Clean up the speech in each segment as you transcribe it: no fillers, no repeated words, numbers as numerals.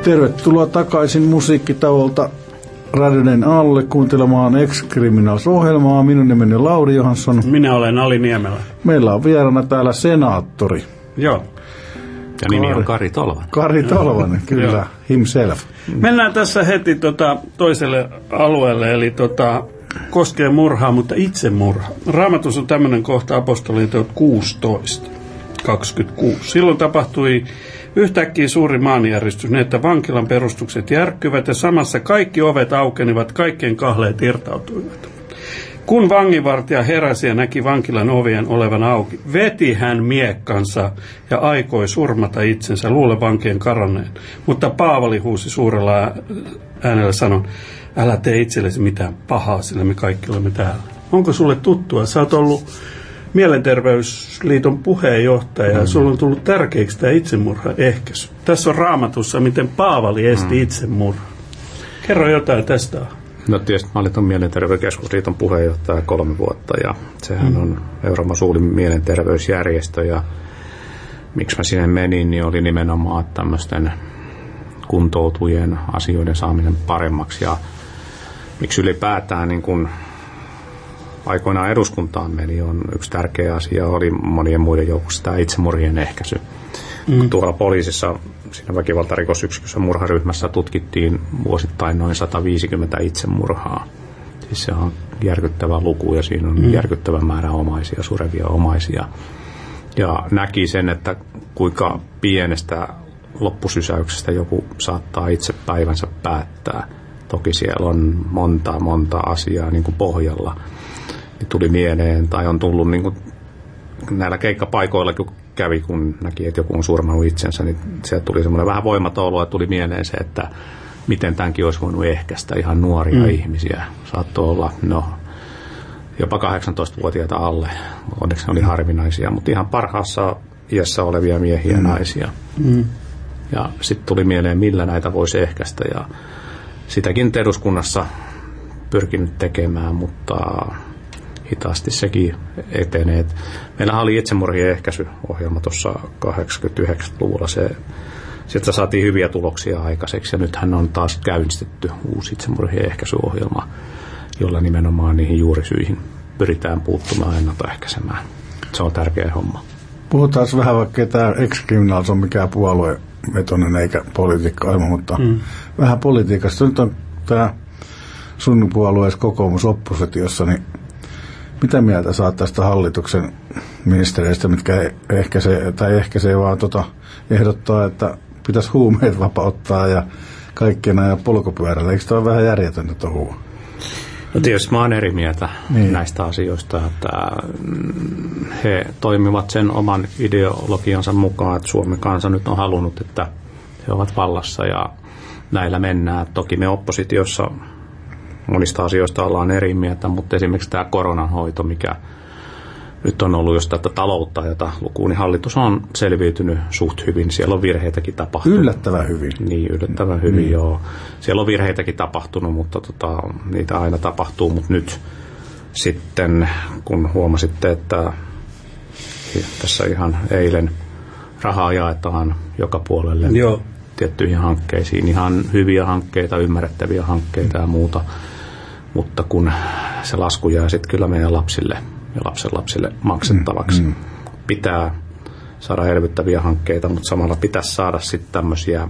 Tervetuloa takaisin musiikkitauolta Radioiden alle kuuntelemaan Ex-Criminals-ohjelmaa. Minun nimeni on Lauri Johansson. Minä olen Ali Niemelä. Meillä on vieraana täällä senaattori. Joo. Ja nimi on Kari Tolvanen. Kari Tolvanen, kyllä, himself. Mennään tässä heti toiselle alueelle, eli koskee murhaa, mutta itsemurha. Raamatussa on tämmöinen kohta apostolien teot 16:26. Silloin tapahtui yhtäkkiä suuri maanjäristys, niin että vankilan perustukset järkkyvät ja samassa kaikki ovet aukenivat, kaikkien kahleet irtautuivat. Kun vanginvartija heräsi ja näki vankilan ovien olevan auki, veti hän miekkansa ja aikoi surmata itsensä, luule vankien karanneen. Mutta Paavali huusi suurella äänellä sanon, älä tee itsellesi mitään pahaa, sillä me kaikki olemme täällä. Onko sulle tuttua? Sä oot ollut Mielenterveysliiton puheenjohtaja ja sulla on tullut tärkeäksi tämä itsemurhan ehkäisy. Tässä on Raamatussa, miten Paavali esti itsemurhan. Kerro jotain tästä. No tietysti mä olin tuon Mielenterveyskeskusliiton puheenjohtaja 3 vuotta ja sehän on Euroopan suurin mielenterveysjärjestö ja miksi mä sinne menin, niin oli nimenomaan tämmöisten kuntoutujien asioiden saaminen paremmaksi ja miksi ylipäätään niin kun aikoinaan eduskuntaan meni, on yksi tärkeä asia, oli monien muiden joukossa tämä itsemurhien ehkäisy. Tuolla poliisissa, siinä väkivaltarikosyksikössä murharyhmässä tutkittiin vuosittain noin 150 itsemurhaa. Siis se on järkyttävä luku ja siinä on järkyttävä määrä omaisia, surevia omaisia. Ja näki sen, että kuinka pienestä loppusysäyksestä joku saattaa itse päivänsä päättää. Toki siellä on monta asiaa niin kuin pohjalla. Tuli mieleen, tai on tullut niin kuin näillä keikkapaikoilla, kun kävi, kun näki, että joku on surmannut itsensä, niin sieltä tuli semmoinen vähän voimaton olo, ja tuli mieleen se, että miten tämänkin olisi voinut ehkäistä ihan nuoria ihmisiä. Saattoi olla, jopa 18-vuotiaita alle. Onneksi ne oli harvinaisia, mutta ihan parhaassa iässä olevia miehiä ja naisia. Ja sitten tuli mieleen, millä näitä voisi ehkäistä, ja sitäkin eduskunnassa pyrkinyt tekemään, mutta hitaasti sekin etenee. Meillähän oli itsemurhien ehkäisyohjelma tuossa 89-luvulla. Sieltä saatiin hyviä tuloksia aikaiseksi ja nythän on taas käynnistetty uusi itsemurhien ehkäisyohjelma, jolla nimenomaan niihin juurisyihin pyritään puuttumaan ennaltaehkäisemään. Se on tärkeä homma. Puhutaan vähän, vaikka tämä Ex-Criminals on mikään puoluevetoinen eikä politiikka-ohjelma, mutta vähän politiikasta. Nyt on tämä sun puolueessa kokoomus oppositiossa, niin mitä mieltä saat tästä hallituksen ministereistä, mitkä ehkäisee vaan ehdottaa, että pitäisi huumeet vapauttaa ja kaikkien ajan polkupyörällä. Eikö tämä ole vähän järjetöntä touhua? No tietysti mä oon eri mieltä näistä asioista, että he toimivat sen oman ideologiansa mukaan, että Suomen kansa nyt on halunnut, että he ovat vallassa ja näillä mennään. Toki me oppositiossa monista asioista ollaan eri mieltä, mutta esimerkiksi tämä koronanhoito, mikä nyt on ollut, jos tätä taloutta jota lukuun, niin hallitus on selviytynyt suht hyvin. Siellä on virheitäkin tapahtunut. Yllättävän hyvin. Niin, yllättävän hyvin, joo. Siellä on virheitäkin tapahtunut, mutta niitä aina tapahtuu. Mutta nyt sitten, kun huomasitte, että tässä ihan eilen rahaa jaetaan joka puolelle tiettyihin hankkeisiin, ihan hyviä hankkeita, ymmärrettäviä hankkeita ja muuta. Mutta kun se lasku jää sitten kyllä meidän lapsille ja lapsenlapsille maksettavaksi. Pitää saada elvyttäviä hankkeita, mutta samalla pitäisi saada sitten tämmöisiä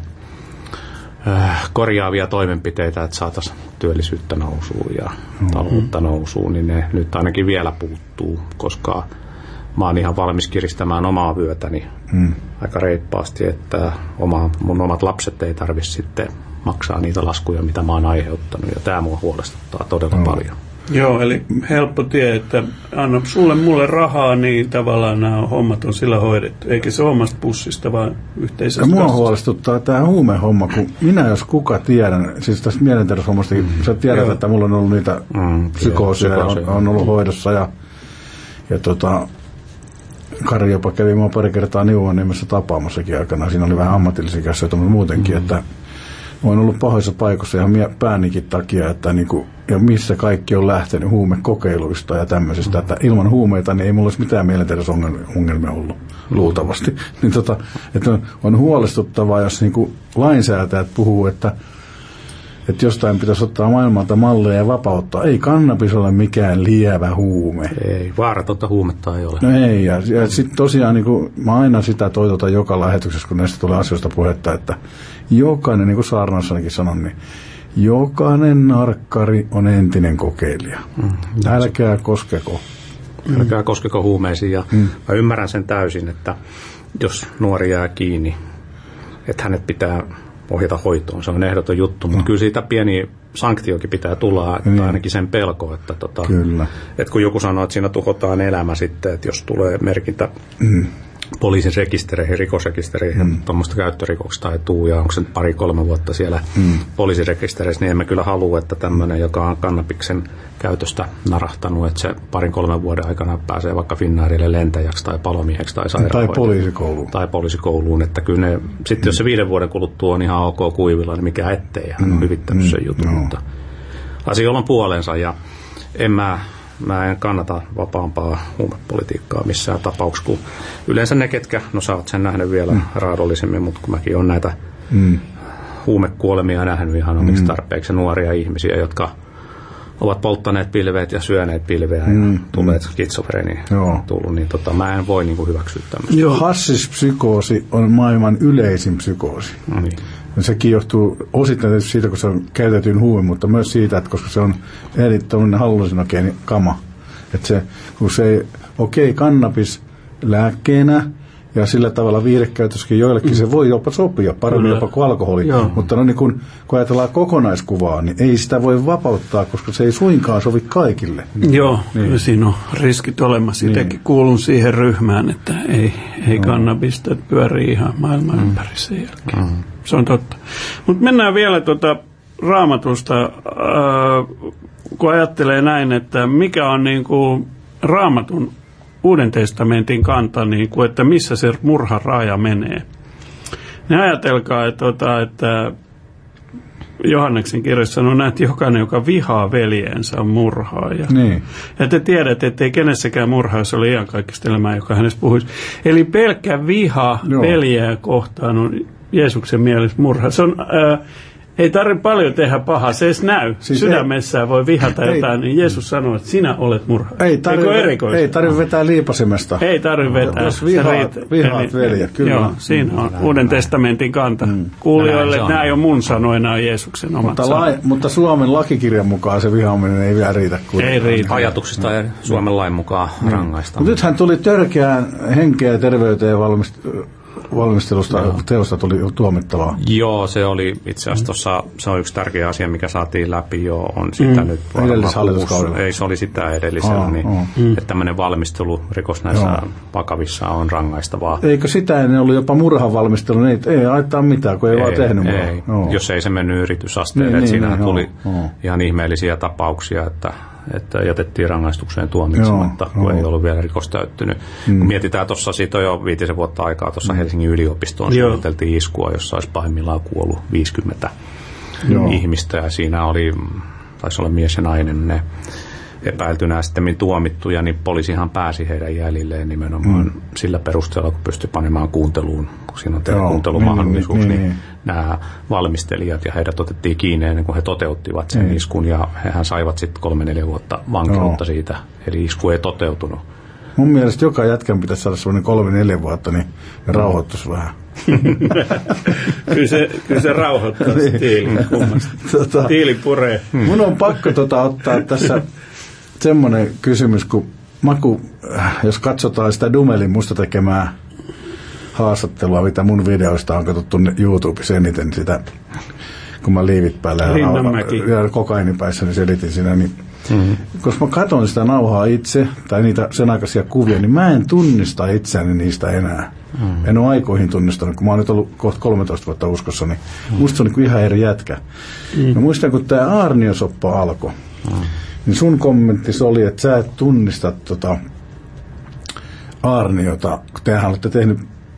korjaavia toimenpiteitä, että saataisiin työllisyyttä nousuun ja taloutta nousuun, niin ne nyt ainakin vielä puuttuu, koska mä oon ihan valmis kiristämään omaa vyötäni aika reippaasti, että mun omat lapset ei tarvitse sitten maksaa niitä laskuja, mitä mä oon aiheuttanut, ja tämä mua huolestuttaa todella paljon. Joo, eli helppo tie, että anna mulle rahaa, niin tavallaan nämä hommat on sillä hoidettu. Eikä se omasta pussista, vaan yhteisestä. Ja mua huolestuttaa tämä huumehomma, kun minä jos kuka tiedän, siis tästä mielenterveyshommasta, sä tiedät, että mulla on ollut niitä psykoosia, on ollut hoidossa, ja Kari jopa kävi mua pari kertaa Neuvonniemessä tapaamassakin aikana. Siinä oli vähän ammatillisia käsiä, mutta muutenkin, että olen ollut pahoissa paikoissa ihan päänikin takia, että niinku, ja missä kaikki on lähtenyt huumekokeiluista ja tämmöisistä, että ilman huumeita niin ei mulla olisi mitään mielenterveysongelmia ollut luultavasti. Niin että on huolestuttavaa, jos niinku lainsäätäjät puhuu, että jostain pitäisi ottaa maailmalta malleja ja vapauttaa. Ei kannabis ole mikään lievä huume. Ei, vaaratonta huumetta ei ole. No ei, ja sitten tosiaan niin mä aina sitä toitotan joka lähetyksessä, kun näistä tulee asioista puhetta, että jokainen, niin kuin Saarnassanikin sanon, niin jokainen narkkari on entinen kokeilija. Älkää koskeko. Älkää koskeko huumeisiin, ja mä ymmärrän sen täysin, että jos nuori jää kiinni, että hänet pitää ohjata hoitoon. Se on ehdoton juttu, mutta kyllä siitä pieni sanktiokin pitää tulla, että ainakin sen pelko, että, että kun joku sanoo, että siinä tuhotaan elämä sitten, että jos tulee merkintä poliisin rekistereihin, rikosrekistereihin, tuommoista käyttörikoksista ei tule, ja onko se 2-3 vuotta siellä poliisin rekistereissä, niin emme kyllä halua, että tämmöinen, joka on kannabiksen käytöstä narahtanut, että se 2-3 vuoden aikana pääsee vaikka Finnairille lentäjäksi tai palomieheksi tai sairaanhoitajaksi. Tai poliisikouluun. Että kyllä ne, sitten jos se 5 vuoden kuluttua on ihan ok kuivilla, niin mikä ettei, hän on hyvittänyt sen jutun. Mutta asioilla on puolensa, ja mä en kannata vapaampaa huumepolitiikkaa missään tapauksessa, kun yleensä ne, ketkä, no sä oot sen nähnyt vielä raadollisemmin, mutta kun mäkin olen näitä huumekuolemia nähnyt ihan omiksi tarpeeksi, nuoria ihmisiä, jotka ovat polttaneet pilveet ja syöneet pilveä ja tulleet skitsofreeniin tullut, niin mä en voi niinku hyväksyä tämmöistä. Hassispsykoosi on maailman yleisin psykoosi. Niin. Sekin johtuu osittain siitä, kun se on käytetyn huume, mutta myös siitä, että koska se on erittäin hallusinogeeni kama. Että se, kun se kannabis lääkkeenä ja sillä tavalla viihdekäytössäkin joillekin se voi jopa sopia, paremmin jopa kuin alkoholi. Mutta no niin kun ajatellaan kokonaiskuvaa, niin ei sitä voi vapauttaa, koska se ei suinkaan sovi kaikille. Joo, niin. Siinä on riskit olemassa. Itsekin kuulun siihen ryhmään, että ei kannabista pyörii ihan maailman ympäri sen jälkeen. Se on totta. Mutta mennään vielä Raamatusta, kun ajattelee näin, että mikä on niin kuin Raamatun Uuden testamentin kanta, niin kuin, että missä se murhan raja menee. Niin ajatelkaa, että Johanneksen kirjassa sanoo, että jokainen, joka vihaa veljensä, on murhaaja. Niin. Ja te tiedätte, että ei kenessäkään murhaajassa ole iankaikkista elämää, joka hänestä puhuisi. Eli pelkkä viha veljeä kohtaan on Jeesuksen mielestä murha. Se on... ei tarvitse paljon tehdä pahaa, se edes näy. Siis sydämessään voi vihata jotain, niin Jeesus sanoo, että sinä olet murha. Ei tarvitse vetää liipasimesta. Ei tarvitse vetää. Jos vihaat veljet, kyllä. Joo, siinä on Uuden testamentin kanta. Kuulijoille, että nämä ei ole mun sanoja, nämä on Jeesuksen omat sanat. Mutta Suomen lakikirjan mukaan se vihaaminen ei vielä riitä. Ei riitä. Ajatuksista ei Suomen lain mukaan rangaista. Mutta nythän tuli törkeään henkeä ja terveyteen valmistelusta teosta tuli tuomittavaa. Joo, se oli itse asiassa se on yksi tärkeä asia, mikä saatiin läpi jo, on sitä nyt edellishallituskaudella. Ei, se oli sitä edellisellä, että tämmöinen valmistelurikos näissä vakavissa on rangaistavaa. Eikö sitä ennen ollut jopa murhan valmistelu? Ei haittaa mitään, kun ei vaan tehnyt murhaa. Jos ei se mennyt yritysasteelle, että siinä tuli ihan ihmeellisiä tapauksia, että jätettiin rangaistukseen tuomitsematta, kun ei ollut vielä rikos täyttynyt. Kun mietitään tuossa, siitä on jo 5 vuotta aikaa, tuossa Helsingin yliopistoon suunniteltiin iskua, jossa olisi pahimmillaan kuollut 50 ihmistä, ja siinä taisi olla mies ja nainen, ne epäiltynä sitten tuomittuja, niin poliisihan pääsi heidän jäljilleen nimenomaan sillä perusteella, kun pystyi panemaan kuunteluun, kun siinä on telekuuntelumahdollisuus, niin nämä valmistelijat ja heidät otettiin kiinni ennen kuin he toteuttivat sen iskun, ja hehän saivat sitten 3-4 vuotta vankeutta siitä, eli isku ei toteutunut. Mun mielestä joka jätkän pitäisi saada sellainen 3-4 vuotta, niin ne rauhoittuisi vähän. Kyllä se rauhoittaa tiili. Tiili puree. Mun on pakko ottaa tässä semmoinen kysymys, kun jos katsotaan sitä Dumelin musta tekemää haastattelua, mitä mun videoista on katsottu YouTubessa eniten sitä, kun mä liivit päällä ja kokainipäissä, niin selitin siinä, niin koska mä katson sitä nauhaa itse, tai niitä sen aikaisia kuvia, niin mä en tunnista itseäni niistä enää. En ole aikoihin tunnistanut, kun mä oon nyt ollut kohta 13 vuotta uskossa, niin musta se on niin ihan eri jätkä. Mä muistan, kun tää aarniosoppa alkoi, niin sun kommentti oli, että sä et tunnista aarniota, kun tehän olette tehnyt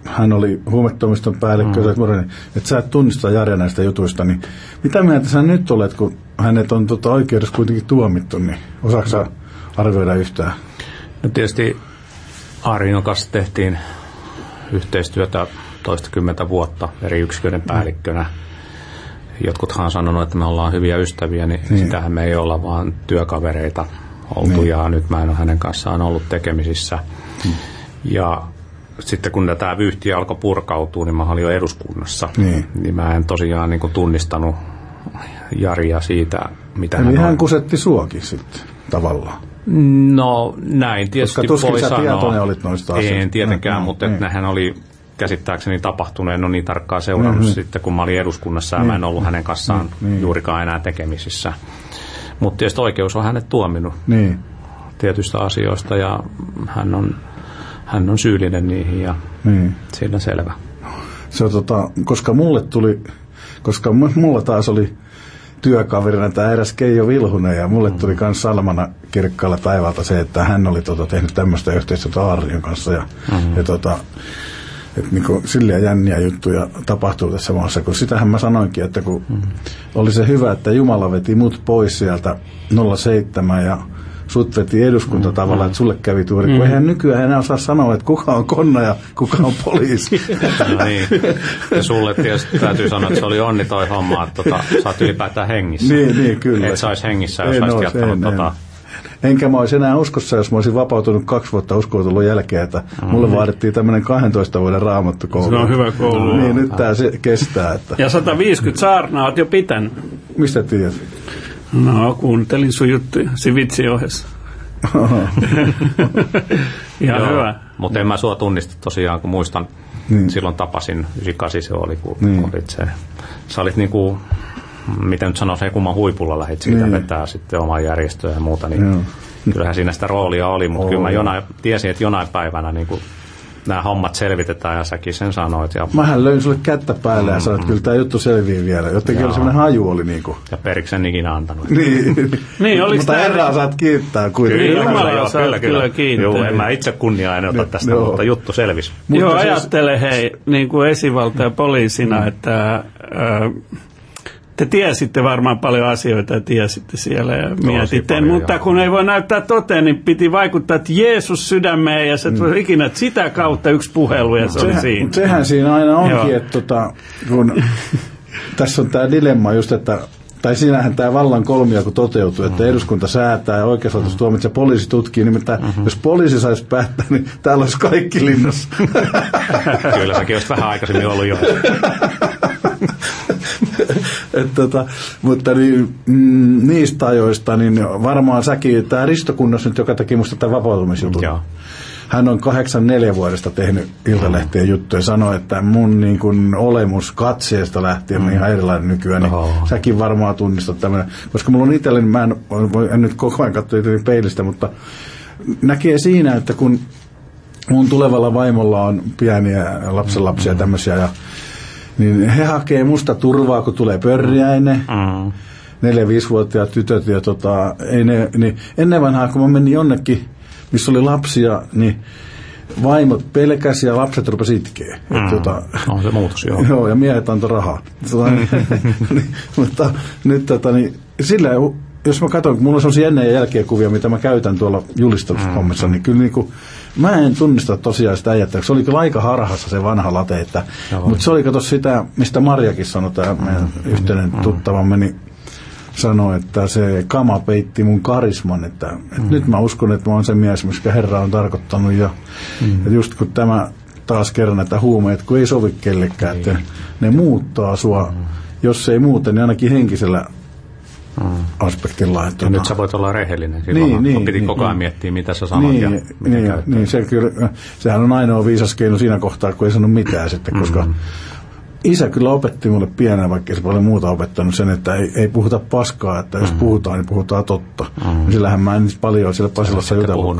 hän oli huumetoimiston päällikkö, että sä et tunnista Jarea näistä jutuista, niin mitä mieltä sä nyt olet, kun hänet on oikeudessa kuitenkin tuomittu, niin osaatko sä arvioida yhtään? No tietysti Arinon kanssa tehtiin yhteistyötä toistakymmentä vuotta eri yksiköiden päällikkönä. Jotkuthan on sanonut, että me ollaan hyviä ystäviä, niin sitähän me ei olla, vaan työkavereita oltu, ja nyt mä en ole hänen kanssaan ollut tekemisissä. Ja sitten kun tämä vyyhti alkoi purkautua, niin mä olin jo eduskunnassa. Niin mä en tosiaan niin kuin tunnistanut Jaria siitä, mitä eli hän kusetti suokin sitten tavallaan. No näin tietysti voi sanoa. Koska tuskin sä tietoinen olit noista asioista. En tietenkään, mutta nehän oli käsittääkseni tapahtunut, en ole niin tarkkaan seurannut sitten, kun mä olin eduskunnassa ja mä en ollut hänen kanssaan juurikaan enää tekemisissä. Mutta tietysti oikeus on hänet tuominut tietyistä asioista ja hän on syyllinen niihin ja siinä selvä. Se on koska mulla taas oli työkaverina tämä eräs Keijo Vilhunen ja mulle tuli myös salmana kirkkaalla taivaalta se, että hän oli tehnyt tämmöistä yhteistyötä Arion kanssa ja että niinku silleen jänniä juttuja tapahtuu tässä maassa, kun sitähän mä sanoinkin, että kun oli se hyvä, että Jumala veti mut pois sieltä 07 ja sut veti eduskunta tavallaan, että sulle kävi tuuri, kun eihän nykyään enää osaa sanoa, että kuka on konna ja kuka on poliisi. No niin, ja sulle tietysti täytyy sanoa, että se oli onni toi homma, että sä oot ylipäätään hengissä. Niin, kyllä. Et sä ois hengissä, jos olisit jättänyt Enkä mä olisi enää uskossa, jos mä olisin vapautunut 2 vuotta uskotulun jälkeen, että mulle vaadittiin tämmöinen 12 vuoden raamattukoulu. Se on hyvä koulu. Niin, nyt tää se kestää. Että. Ja 150 saarnaa oot jo pitänyt. Mistä tiedät? No, kuuntelin sun juttuja Sivitsin ohessa. Ihan hyvä. Mutta en mä sua tunnista tosiaan, kun muistan, silloin tapasin 98 se oli, kun olit se. Sä olit niinku, miten nyt sanoisin, kumman huipulla lähdit siitä vetää sitten omaa järjestöä ja muuta, niin kyllähän siinä sitä roolia oli, mutta kyllä mä tiesin, että jonain päivänä niin nämä hommat selvitetään ja säkin sen sanoit. Ja mähän löin sulle kättä päälle ja sanoit, että kyllä tämä juttu selvii vielä. Jotenkin oli semmoinen haju oli niinku. Ja periksi en ikinä antanut. niin mutta herraa saat kiittää kuitenkin. Kyllä, Jumalaa saat kyllä kiittää. Joo, en mä itse kunniaa en ota tästä, mutta juttu selvisi. Joo, ajattele hei, niin kuin esivaltaja poliisina, että te tiesitte varmaan paljon asioita ja tiesitte siellä ja mietitte, mutta kun ei voi näyttää toteen, niin piti vaikuttaa, että Jeesus sydämeen ja se tuli ikinä sitä kautta yksi puhelu ja se oli siinä. Sehän siinä aina onkin, että kun tässä on tämä dilemma just, että tai siinähän tämä vallan kolmijako toteutuu, että eduskunta säätää ja oikeuslaitos tuomitsee, poliisi tutkii, nimittäin jos poliisi saisi päättää, niin täällä olisi kaikki linnassa. Kyllä säkin olisit vähän aikaisemmin ollut jo. Mutta niistä ajoista, niin varmaan säkin, tämä Risto Kunnas nyt, joka teki musta tämän vapautumisjutun. Hän on 84 vuodesta tehnyt Iltalehtien juttuja ja sanoi, että mun niin kuin olemus katseesta lähtien on ihan erilainen nykyään. Niin säkin varmaan tunnistat tämmöinen, koska mulla on itselleni, mä en nyt koko ajan katsoa itselleni peilistä, mutta näkee siinä, että kun mun tulevalla vaimolla on pieniä lapsenlapsia tämmöisiä ja niin he hakee musta turvaa, kun tulee pörjäinen. 4-5-vuotiaat tytöt ja ei ne, niin ennen vanhaa, kun mä menin jonnekin, missä oli lapsia, niin vaimot pelkäsi ja lapset rupesi itkee. On se muutos, joo. Joo, ja miehet antoi rahaa. Mutta nyt niin, sillä, jos mä katson, kun mulla on sellaisia ennen- ja jälkeen kuvia, mitä mä käytän tuolla julistushommissa, niin kyllä niin kuin, mä en tunnista tosiaan sitä äijättä. Se oli kyllä aika harhassa se vanha late, mutta se oli kato sitä, mistä Marjakin sanoi, tämä meidän yhteinen tuttavamme, niin sanoi, että se kama peitti mun karisman, että nyt mä uskon, että mä oon se mies, mikä Herra on tarkoittanut ja just kun tämä taas kerran, että huumeet, kun ei sovi kellekään, että ne muuttaa sua, jos ei muuten, niin ainakin henkisellä aspektilla. Ja nyt sä voit olla rehellinen. Silloin piti koko ajan miettiä, mitä sä sanot ja mitä sehän on ainoa viisas keino siinä kohtaa, kun ei sano mitään sitten, koska isä kyllä opetti mulle pienenä, vaikka ei se paljon muuta opettanut sen, että ei puhuta paskaa, että jos puhutaan, niin puhutaan totta. Sillähän mä en paljon siellä Pasilassa jutellut.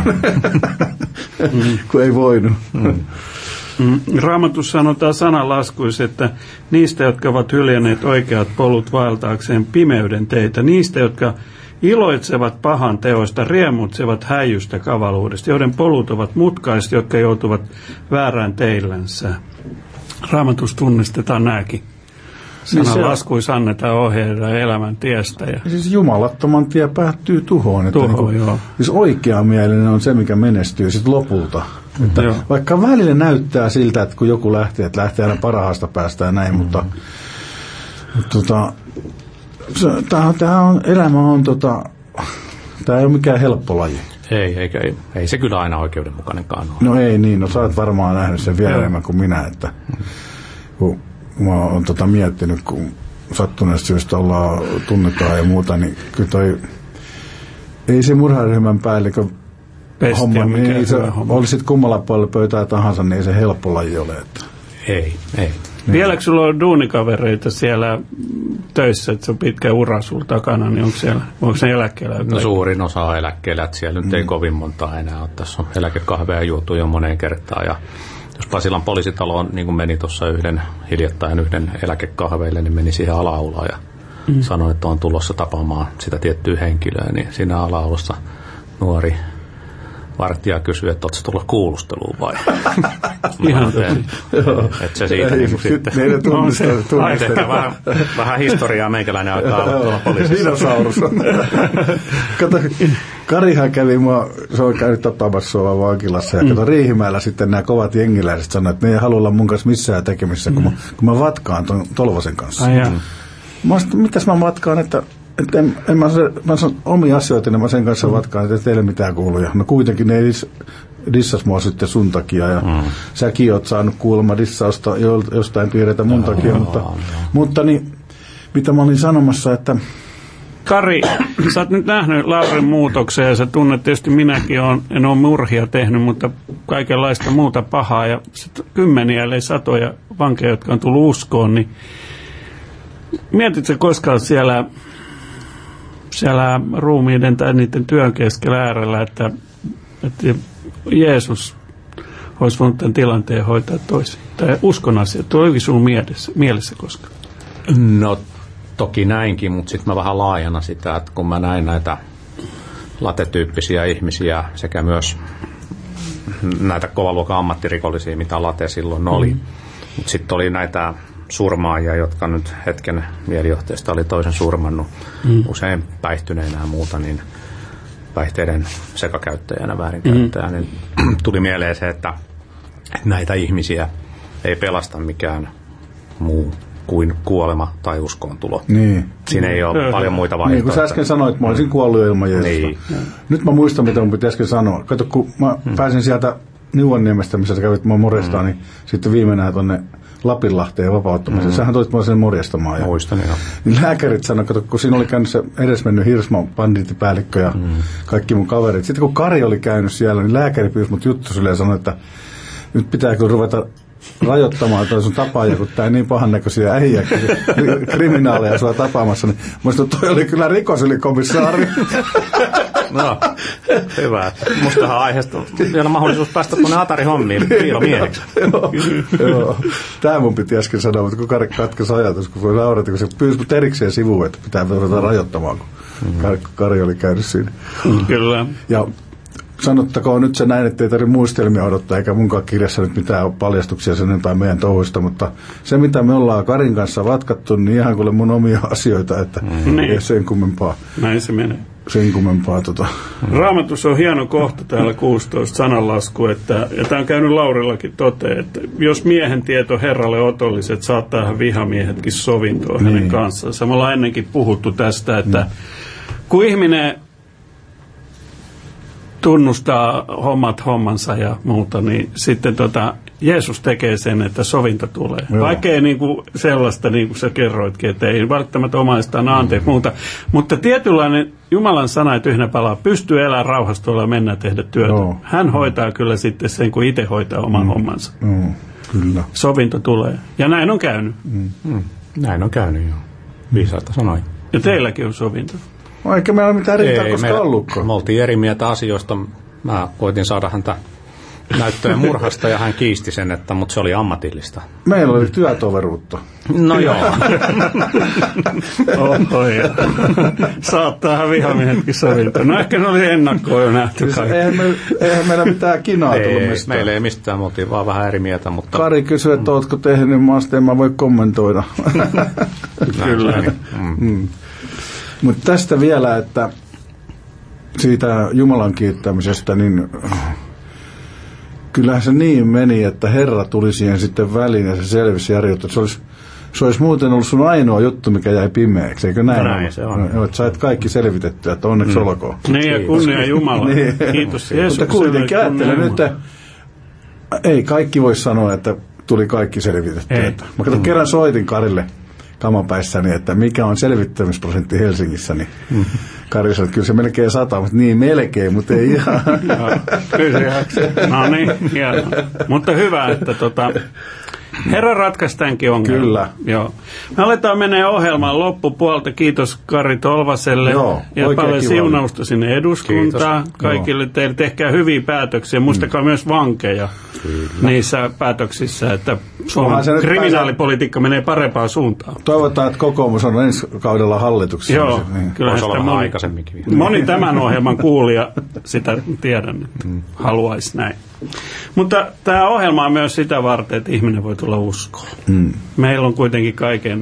Kun ei voinut. Raamatussa sanotaan sananlaskuissa, että niistä, jotka ovat hyljänneet oikeat polut vaeltaakseen pimeyden teitä, niistä, jotka iloitsevat pahan teoista, riemutsevat häijystä kavaluudesta, joiden polut ovat mutkaiset, jotka joutuvat väärään teillänsä. Raamatussa tunnistetaan nämäkin. Sananlaskuissa annetaan ohjeita elämän tiestä. Ja siis jumalattoman tie päättyy tuhoon. Että joo. Siis oikeamielinen on se, mikä menestyy sitten lopulta. Että vaikka välillä näyttää siltä, että kun joku lähtee aina parhaasta päästä ja näin, mutta tämä ei ole mikään helppo laji. Ei se kyllä aina oikeudenmukainenkaan ole. No ei niin, sä oot varmaan nähnyt sen vielä enemmän kuin minä, että kun mä oon miettinyt, kun sattuneesta syystä tunnetaan ja muuta, niin kyllä ei se murharyhmän päällikön homma, niin se olisit kummalla puolella pöytää tahansa, niin ei se helppo laji ole. Että. Ei. Vieläkö sulla on duunikavereita siellä töissä, että se on pitkä ura sulla takana, niin onko se eläkkeellä? No suurin osa on eläkkeellä, että siellä nyt ei kovin montaa enää ole. Tässä on eläkekahveja juotu jo moneen kertaan. Ja jos Pasilan poliisitaloon niin kuin meni tuossa hiljattain yhden eläkekahveille, niin meni siihen alaulaan ja sanoi, että on tulossa tapaamaan sitä tiettyä henkilöä, niin siinä alaulossa nuori vartija kysyi, että oletko tullut kuulusteluun vai? Ihan että se siitä niin kuin sitten. Meidän tunnistetaan. Vähän historiaa meikäläinen aikaa olla tuolla poliisissa. Dinosaurus. Kato, Karihan kävi se on käynyt tapaamassa olla vankilassa ja kato Riihimäellä sitten nämä kovat jengiläiset sanoivat, että ne ei halua olla mun kanssa missään tekemisissä, kun mä vatkaan ton Tolvasen kanssa. Mä sanoin, mitäs mä vatkaan, että mä sanon omia asioita, niin mä sen kanssa vatkaan, että teille mitään kuuluja. No kuitenkin ne ei dissas mua sitten sun takia ja säkin oot saanut kuulemma dissausta jostain piirretä mun takia, mutta niin, mitä mä olin sanomassa, että Kari, sä oot nyt nähnyt Laurin muutoksen ja sä tunnet tietysti minäkin en ole murhia tehnyt, mutta kaikenlaista muuta pahaa ja kymmeniä ellei satoja vankeja, jotka on tullut uskoon, niin mietitkö koskaan siellä ruumiiden tai niiden työn keskellä äärellä, että Jeesus olisi voinut tämän tilanteen hoitaa toisin? Tai uskon asia, tuleekin sun mielessä koskaan? No toki näinkin, mutta sitten mä vähän laajana sitä, että kun mä näin näitä latetyyppisiä ihmisiä sekä myös näitä kovaluokan ammattirikollisia, mitä late silloin oli, mutta sitten oli näitä surmaajia, jotka nyt hetken mielijohteesta oli toisen surmannut, usein päihtyneenä ja muuta, niin päihteiden sekakäyttäjänä, väärinkäyttäjänä, niin tuli mieleen se, että näitä ihmisiä ei pelasta mikään muu kuin kuolema tai uskoontulo. Niin. Siinä ei ole paljon muita vaihtoehtoja. Niin kuin sä äsken sanoit, mä olisin kuollut ilman Jeesusta. Niin. Nyt mä muistan, mitä mun piti äsken sanoa. Kato, kun mä pääsin sieltä Niuanniemestä, missä sä kävit mua morjestaan, niin sitten viimeinään tonne Lapinlahteen vapauttamiseen. Sähän toit mua sen morjestamaan. Muistan, joo. Niin lääkärit sanoi, kato, kun siinä oli käynyt se edesmennyt Hirsman bandiittipäällikkö ja kaikki mun kaverit. Sitten kun Kari oli käynyt siellä, niin lääkäri pyysi mut juttusille ja sanoi, että nyt pitää kyllä ruveta rajoittamaan toi sun tapaaja, kun tää ei niin pahannäköisiä äijä, kriminaaleja sua tapaamassa. Niin muistan, että toi oli kyllä rikosylikommissaari. No, hyvä. Mustahan aiheesta vielä mahdollisuus päästä tuonne Atari-hommiin piilomieheksi. Joo. Tää mun piti äsken sanoa, mutta kun Kari katkesi ajatus, kun voi naurata, kun se pyysi mut erikseen sivuun, että pitää ruveta rajoittamaan, kun Kari oli käynyt siinä. Kyllä. Ja sanottakoon nyt se näin, ettei tarvitse muistelmia odottaa, eikä munkaan kirjassa nyt mitään paljastuksia sen enempää meidän touhuista, mutta se mitä me ollaan Karin kanssa vatkattu, niin ihan kuule mun omia asioita, että ei sen kummempaa. Näin se menee. Sen kummempaa. Raamatussa on hieno kohta täällä 16 sananlasku, ja tämä on käynyt Laurillakin toteen, että jos miehen tieto Herralle otolliset, saattaa hän vihamiehetkin sovintoon hänen kanssaan. Me ollaan ennenkin puhuttu tästä, että kun ihminen tunnustaa hommansa ja muuta, niin sitten Jeesus tekee sen, että sovinto tulee. Joo. Vaikka ei niinku sellaista, niin kuin sä kerroitkin, että ei välttämättä omaistaan anteeksi muuta. Mutta tietynlainen Jumalan sana, että yhden palaa, pystyy elämään rauhassa tuolla ja mennä tehdä työtä. Joo. Hän hoitaa kyllä sitten sen, kun itse hoitaa oman hommansa. Kyllä. Sovinto tulee. Ja näin on käynyt. Näin on käynyt, joo. Viisaita sanoin. Ja teilläkin on sovinto. Eikä meillä ole mitään riitaa koskaan ollutkaan. Me oltiin eri mieltä asioista. Mä koitin saada häntä näyttöjen murhasta ja hän kiisti sen, mutta se oli ammatillista. Meillä oli työtoveruutta. No joo. Saattaa vihamiehetkin sovintaa. No ehkä ne oli ennakkoon jo nähty. Eihän meillä mitään kinaa tullut mistään. Meillä ei mistään, me oltiin vaan vähän eri mieltä. Mutta... Kari kysyi, että ootko tehnyt, mä voi kommentoida. Kyllä. Mutta tästä vielä, että siitä Jumalan kiittämisestä, niin kyllähän se niin meni, että Herra tuli siihen sitten väliin ja se selvisi järjestö. Se olisi muuten ollut sun ainoa juttu, mikä jäi pimeäksi, eikö näin? Näin se on. Että sait kaikki selvitettyä, että onneksi olkoon. Niin, ja kunnia Jumala. Niin. Kiitos Jeesukselle. Mutta kuitenkin ajattelen nyt, ei kaikki voi sanoa, että tuli kaikki selvitettyä. Mä kerran soitin Karille kamapäissäni, että mikä on selvittämisprosentti Helsingissä, niin Kari sanoi, että kyllä se melkein 100, mutta niin melkein, mutta ei ihan. Kyllä se. No niin, hienoa. Mutta hyvä, että Herra ratkaisi tämänkin ongelman. Kyllä. Joo. Me aletaan menee ohjelman loppupuolta. Kiitos Kari Tolvaselle. Joo, ja paljon siunausta sinne eduskuntaan. Kiitos. Kaikille teille. Tehkää hyviä päätöksiä. Muistakaa myös vankeja niissä päätöksissä, että Suomen kriminaalipolitiikka menee parempaan suuntaan. Toivotaan, että kokoomus on ensi kaudella hallituksessa. Joo, niin. Kyllä sitä aikaisemminkin. Moni tämän ohjelman kuulija, sitä tiedän, että haluaisi näin. Mutta tämä ohjelma on myös sitä varten, että ihminen voi tulla uskoon. Meillä on kuitenkin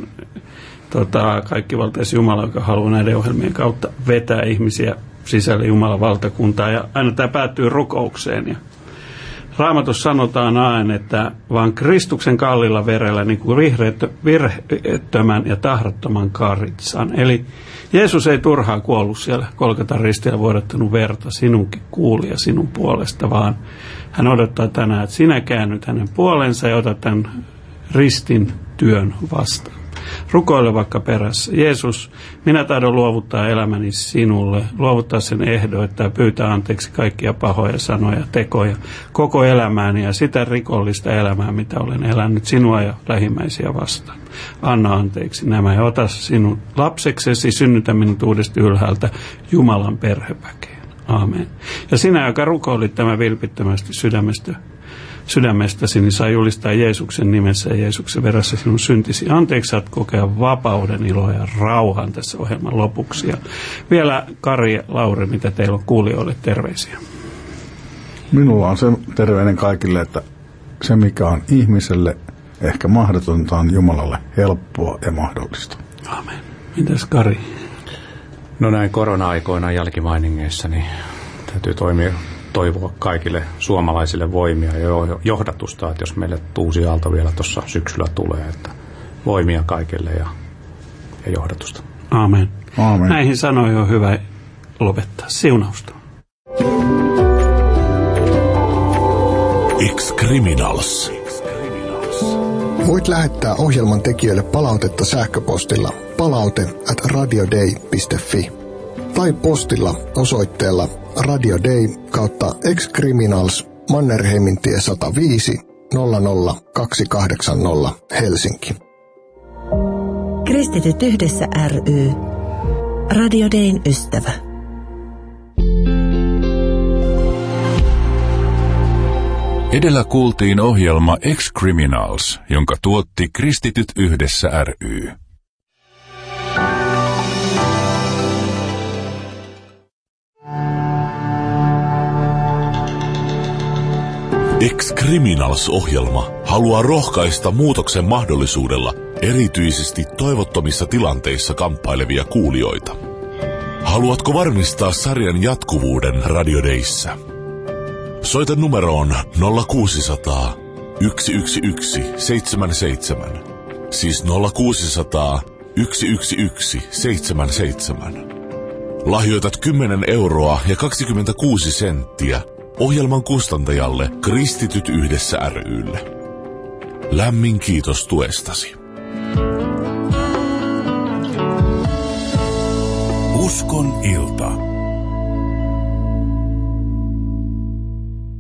kaikkivaltaisen Jumala, joka haluaa näiden ohjelmien kautta vetää ihmisiä sisälle Jumalan valtakuntaa. Ja aina tämä päättyy rukoukseen. Ja Raamatussa sanotaan aina, että vaan Kristuksen kallilla verellä niin kuin virheettömän ja tahrattoman karitsan. Eli Jeesus ei turhaan kuollut siellä Golgatan ristillä vuodattanut verta sinunkin kuuli ja sinun puolesta, vaan hän odottaa tänään, että sinä käännyt hänen puolensa ja otat tämän ristin työn vastaan. Rukoile vaikka perässä. Jeesus, minä tahdon luovuttaa elämäni sinulle, luovuttaa sen ehdoittaa ja pyytää anteeksi kaikkia pahoja sanoja, tekoja, koko elämääni ja sitä rikollista elämää, mitä olen elänyt sinua ja lähimmäisiä vastaan. Anna anteeksi nämä ja ota sinun lapseksesi, synnytä minut uudesti ylhäältä Jumalan perheväkeen. Aamen. Ja sinä, joka rukoilit tämän vilpittömästi sydämestäsi, niin saa julistaa Jeesuksen nimessä ja Jeesuksen veressä sinun syntisi. Anteeksi, saat kokea vapauden, iloa ja rauhan tässä ohjelman lopuksi. Ja vielä Kari ja Lauri, mitä teillä on kuulijoille terveisiä? Minulla on se terveinen kaikille, että se mikä on ihmiselle ehkä mahdotonta on Jumalalle helppoa ja mahdollista. Aamen. Mitäs Kari? No näin korona-aikoina jälkimainingeissa, niin täytyy toivoa kaikille suomalaisille voimia ja johdatusta, että jos meille uusi aalto vielä tuossa syksyllä tulee, että voimia kaikille ja johdatusta. Aamen. Aamen. Näihin sanoihin on hyvä lopettaa. Siunausta. Ex-Criminals. Voit lähettää ohjelman tekijöille palautetta sähköpostilla palaute@radiodei.fi tai postilla osoitteella Radio Day / Ex-Criminals Mannerheimintie 105 00280 Helsinki. Kristityt yhdessä ry. Radio Dayn ystävä. Edellä kuultiin ohjelma Ex-Criminals, jonka tuotti Kristityt yhdessä ry. Ex-Criminals-ohjelma haluaa rohkaista muutoksen mahdollisuudella erityisesti toivottomissa tilanteissa kamppailevia kuulijoita. Haluatko varmistaa sarjan jatkuvuuden Radio Dayssä? Soita numeroon 0600 111 77, siis 0600 111 77. Lahjoitat 10 euroa ja 26 senttiä ohjelman kustantajalle Kristityt yhdessä ry:lle. Lämmin kiitos tuestasi. Uskon ilta.